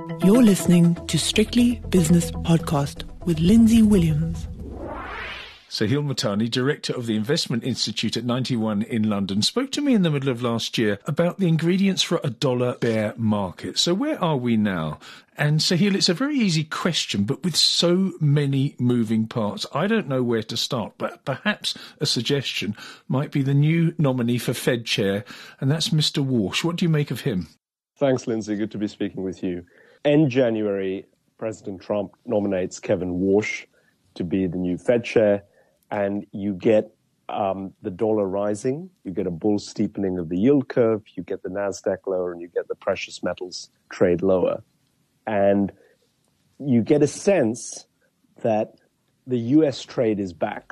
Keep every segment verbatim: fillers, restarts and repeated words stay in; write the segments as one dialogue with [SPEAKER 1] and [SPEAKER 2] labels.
[SPEAKER 1] You're listening to Strictly Business Podcast with Lindsay Williams.
[SPEAKER 2] Sahil Mahtani, director of the Investment Institute at ninety one in London, spoke to me in the middle of last year about the ingredients for a dollar bear market. So where are we now? And Sahil, it's a very easy question, but with so many moving parts, I don't know where to start. But perhaps a suggestion might be the new nominee for Fed chair, and that's Mister Warsh. What do you make of him?
[SPEAKER 3] Thanks, Lindsay. Good to be speaking with you. In January, President Trump nominates Kevin Warsh to be the new Fed chair. And you get um, the dollar rising, you get a bull steepening of the yield curve, you get the NASDAQ lower, and you get the precious metals trade lower. And you get a sense that the U S trade is back.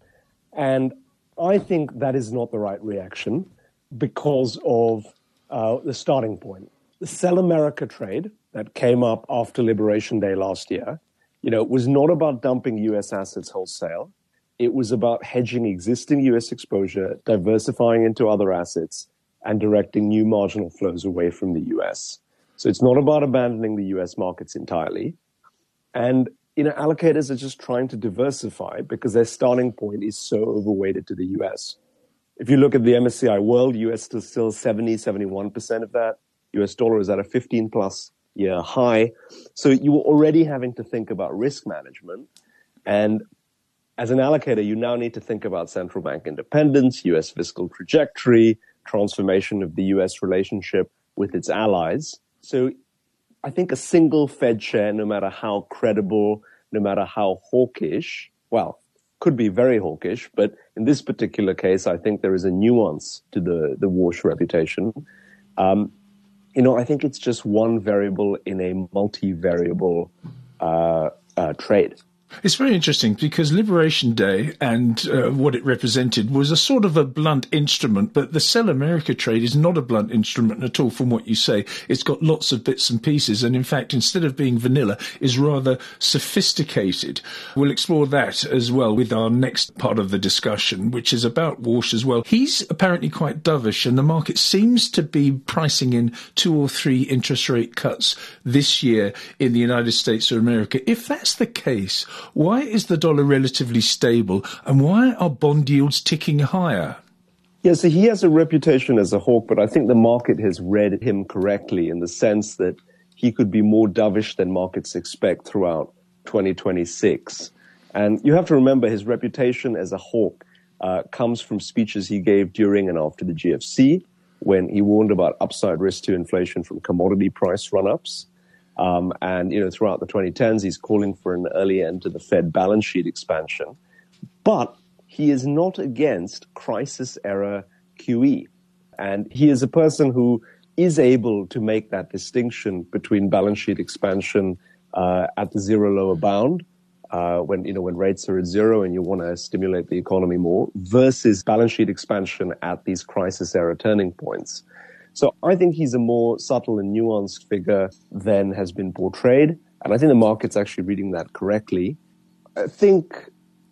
[SPEAKER 3] And I think that is not the right reaction because of uh, the starting point. The Sell America trade that came up after Liberation Day last year, you know, was not about dumping U S assets wholesale. It was about hedging existing U S exposure, diversifying into other assets, and directing new marginal flows away from the U S. So it's not about abandoning the U S markets entirely. And, you know, allocators are just trying to diversify because their starting point is so overweighted to the U S. If you look at the M S C I World, U S is still seventy, seventy-one percent of that. U S dollar is at a fifteen plus year high. So you were already having to think about risk management. And as an allocator, you now need to think about central bank independence, U S fiscal trajectory, transformation of the U S relationship with its allies. So I think a single Fed chair, no matter how credible, no matter how hawkish, well, could be very hawkish, but in this particular case, I think there is a nuance to the, the Warsh reputation. Um, you know, I think it's just one variable in a multi-variable uh, uh, trade.
[SPEAKER 2] It's very interesting because Liberation Day and uh, what it represented was a sort of a blunt instrument, but the Sell America trade is not a blunt instrument at all from what you say. It's got lots of bits and pieces, and in fact, instead of being vanilla, is rather sophisticated. We'll explore that as well with our next part of the discussion, which is about Warsh as well. He's apparently quite dovish, and the market seems to be pricing in two or three interest rate cuts this year in the United States of America. If that's the case, why is the dollar relatively stable and why are bond yields ticking higher?
[SPEAKER 3] Yeah, so he has a reputation as a hawk, but I think the market has read him correctly in the sense that he could be more dovish than markets expect throughout twenty twenty-six. And you have to remember his reputation as a hawk uh, comes from speeches he gave during and after the G F C when he warned about upside risk to inflation from commodity price run-ups. Um, and, you know, throughout the twenty tens, he's calling for an early end to the Fed balance sheet expansion. But he is not against crisis-era Q E. And he is a person who is able to make that distinction between balance sheet expansion uh, at the zero lower bound, uh, when, you know, when rates are at zero and you want to stimulate the economy more, versus balance sheet expansion at these crisis-era turning points. So I think he's a more subtle and nuanced figure than has been portrayed. And I think the market's actually reading that correctly. I think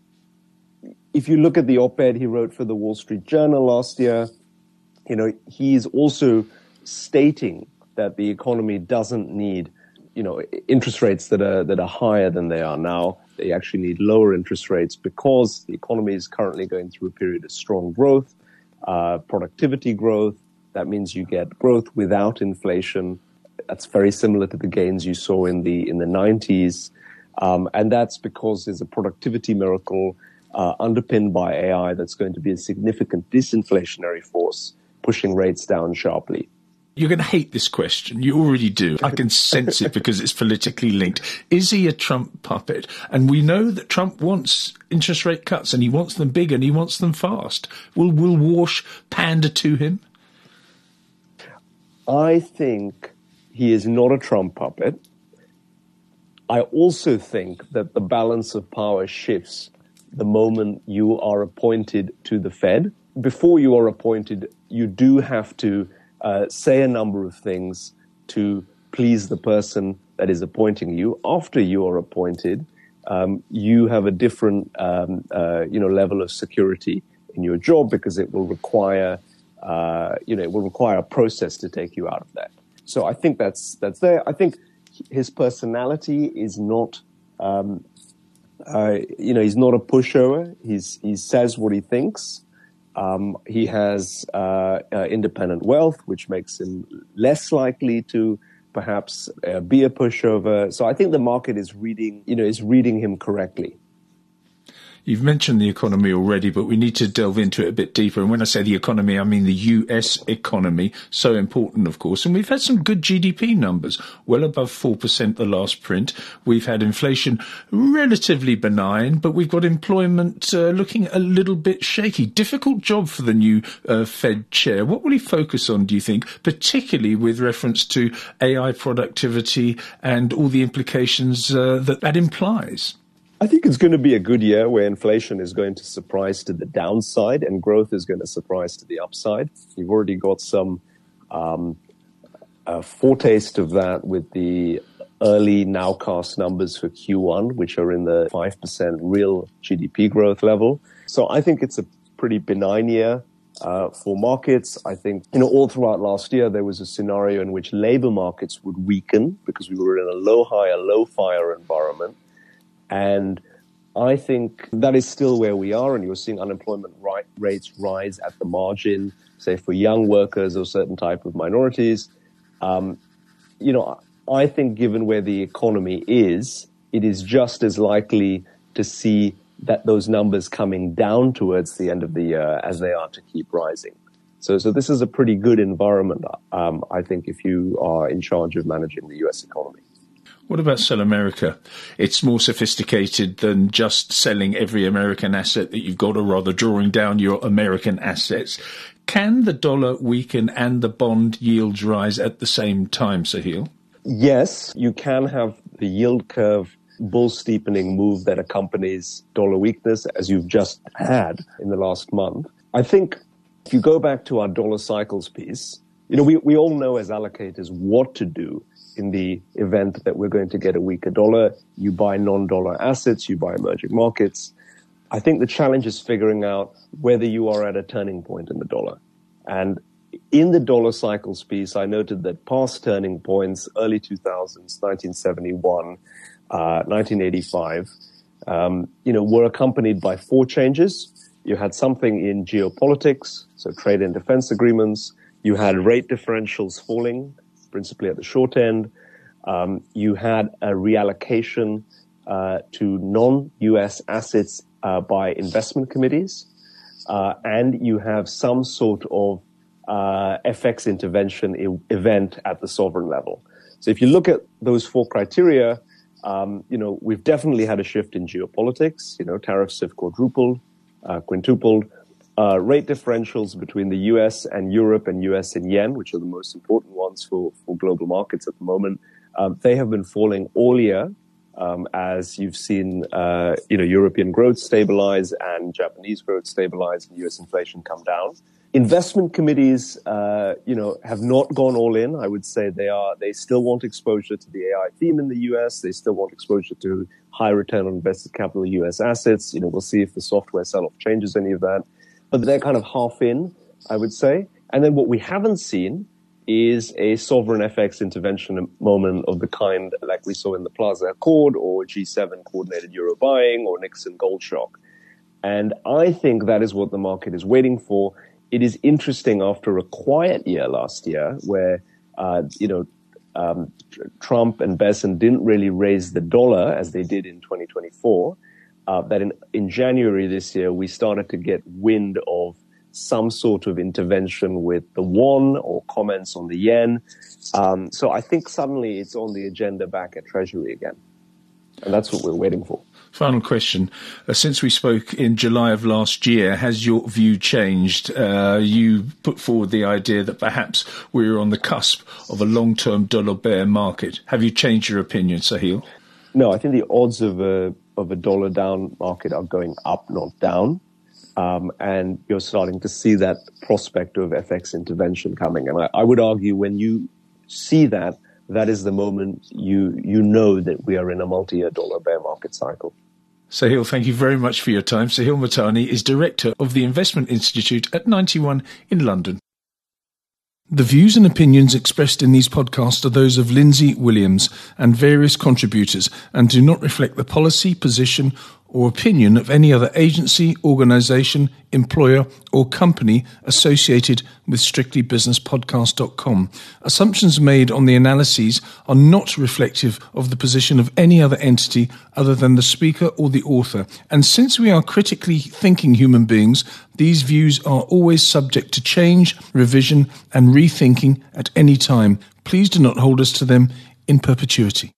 [SPEAKER 3] if you look at the op-ed he wrote for the Wall Street Journal last year, you know, he's also stating that the economy doesn't need, you know, interest rates that are, that are higher than they are now. They actually need lower interest rates because the economy is currently going through a period of strong growth, uh, productivity growth. That means you get growth without inflation. That's very similar to the gains you saw in the in the nineties. Um, and that's because there's a productivity miracle uh, underpinned by A I that's going to be a significant disinflationary force, pushing rates down sharply.
[SPEAKER 2] You're going to hate this question. You already do. I can sense it because it's politically linked. Is he a Trump puppet? And we know that Trump wants interest rate cuts and he wants them big and he wants them fast. Will, will Warsh pander to him?
[SPEAKER 3] I think he is not a Trump puppet. I also think that the balance of power shifts the moment you are appointed to the Fed. Before you are appointed, you do have to uh, say a number of things to please the person that is appointing you. After you are appointed, um, you have a different um, uh, you know, level of security in your job because it will require Uh, you know, it will require a process to take you out of that. So I think that's that's there. I think his personality is not, um, uh, you know, he's not a pushover. He's, he says what he thinks. Um, he has uh, uh, independent wealth, which makes him less likely to perhaps uh, be a pushover. So I think the market is reading, you know, is reading him correctly.
[SPEAKER 2] You've mentioned the economy already, but we need to delve into it a bit deeper. And when I say the economy, I mean the U S economy. So important, of course. And we've had some good G D P numbers, well above four percent the last print. We've had inflation relatively benign, but we've got employment uh, looking a little bit shaky. Difficult job for the new uh, Fed chair. What will he focus on, do you think, particularly with reference to A I productivity and all the implications uh, that that implies?
[SPEAKER 3] I think it's going to be a good year where inflation is going to surprise to the downside and growth is going to surprise to the upside. You've already got some um, a foretaste of that with the early nowcast numbers for Q one, which are in the five percent real G D P growth level. So I think it's a pretty benign year uh, for markets. I think, you know, all throughout last year, there was a scenario in which labor markets would weaken because we were in a low hire, low fire environment. And I think that is still where we are, and you're seeing unemployment ri- rates rise at the margin, say for young workers or certain type of minorities. Um, you know, I think given where the economy is, it is just as likely to see that those numbers coming down towards the end of the year as they are to keep rising. So, so this is a pretty good environment, um, I think, if you are in charge of managing the U S economy.
[SPEAKER 2] What about Sell America? It's more sophisticated than just selling every American asset that you've got, or rather drawing down your American assets. Can the dollar weaken and the bond yields rise at the same time, Sahil?
[SPEAKER 3] Yes, you can have the yield curve bull steepening move that accompanies dollar weakness, as you've just had in the last month. I think if you go back to our dollar cycles piece, you know, we, we all know as allocators what to do in the event that we're going to get a weaker dollar. You buy non-dollar assets, you buy emerging markets. I think the challenge is figuring out whether you are at a turning point in the dollar. And in the dollar cycles piece, I noted that past turning points, early two thousands, nineteen seventy-one, uh, nineteen eighty-five, um, you know, were accompanied by four changes. You had something in geopolitics, so trade and defense agreements. You had rate differentials falling, principally at the short end. Um, you had a reallocation uh, to non-U S assets uh, by investment committees. Uh, and you have some sort of uh, F X intervention e- event at the sovereign level. So if you look at those four criteria, um, you know, we've definitely had a shift in geopolitics. You know, tariffs have quadrupled, uh, quintupled. Uh, rate differentials between the U S and Europe and U S and yen, which are the most important ones for, for global markets at the moment, um, they have been falling all year um, as you've seen, uh, you know, European growth stabilize and Japanese growth stabilize and U S inflation come down. Investment committees, uh, you know, have not gone all in. I would say they are, they still want exposure to the A I theme in the U S. They still want exposure to high return on invested capital U S assets. You know, we'll see if the software sell-off changes any of that. But they're kind of half in, I would say. And then what we haven't seen is a sovereign F X intervention moment of the kind like we saw in the Plaza Accord or G seven coordinated euro buying or Nixon gold shock. And I think that is what the market is waiting for. It is interesting after a quiet year last year where, uh, you know, um, Trump and Bessent didn't really raise the dollar as they did in twenty twenty-four. Uh, that in, in January this year, we started to get wind of some sort of intervention with the won or comments on the yen. Um, so I think suddenly it's on the agenda back at Treasury again. And that's what we're waiting for.
[SPEAKER 2] Final question. Uh, since we spoke in July of last year, has your view changed? Uh, you put forward the idea that perhaps we're on the cusp of a long-term dollar bear market. Have you changed your opinion, Sahil?
[SPEAKER 3] No, I think the odds of a of a dollar down market are going up, not down. Um, and you're starting to see that prospect of F X intervention coming. And I, I would argue when you see that, that is the moment you you know that we are in a multi-year dollar bear market cycle.
[SPEAKER 2] Sahil, thank you very much for your time. Sahil Mahtani is Director of the Investment Institute at ninety-one in London. The views and opinions expressed in these podcasts are those of Lindsay Williams and various contributors and do not reflect the policy, position, or opinion of any other agency, organisation, employer, or company associated with strictly business podcast dot com. Assumptions made on the analyses are not reflective of the position of any other entity other than the speaker or the author. And since we are critically thinking human beings, these views are always subject to change, revision, and rethinking at any time. Please do not hold us to them in perpetuity.